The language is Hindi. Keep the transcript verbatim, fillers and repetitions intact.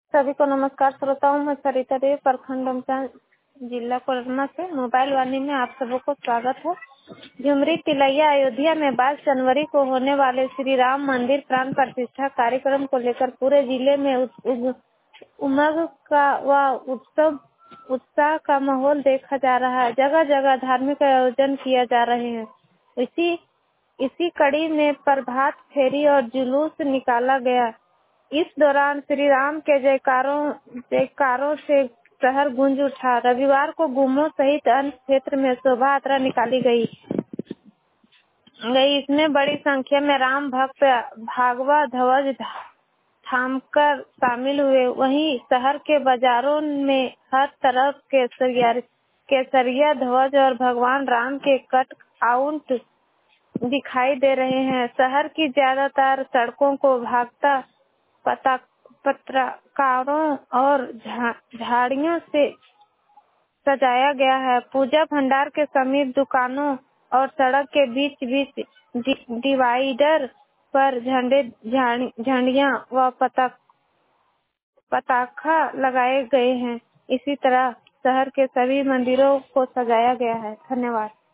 सभी को नमस्कार श्रोताओं, मैं सरिता देवी प्रखंड उमचा जिला कोडरमा से मोबाइल वाणी में आप सबको स्वागत है। झुमरी तिलैया अयोध्या में बाईस जनवरी को होने वाले श्री राम मंदिर प्राण प्रतिष्ठा कार्यक्रम को लेकर पूरे जिले में उमंग का व उत्सव उत्साह का माहौल देखा जा रहा है। जगह जगह धार्मिक आयोजन किया जा रहे हैं। इसी इसी कड़ी में प्रभात फेरी और जुलूस निकाला गया। इस दौरान श्री राम के जयकारों जयकारों से शहर गूंज उठा। रविवार को गुम्मो सहित अन्य क्षेत्र में शोभा यात्रा निकाली गई गई इसमें बड़ी संख्या में राम भक्त भागवा ध्वज थामकर शामिल हुए। वहीं शहर के बाजारों में हर तरफ केसरिया केसरिया ध्वज और भगवान राम के कट आउट दिखाई दे रहे हैं। शहर की ज्यादातर सड़कों को भागता पत्रकारों और झाड़ियों से सजाया गया है। पूजा भंडार के समीप दुकानों और सड़क के बीच बीच दि, डिवाइडर पर झंडे झंडियां व पताक पताखा लगाए गए हैं। इसी तरह शहर के सभी मंदिरों को सजाया गया है। धन्यवाद।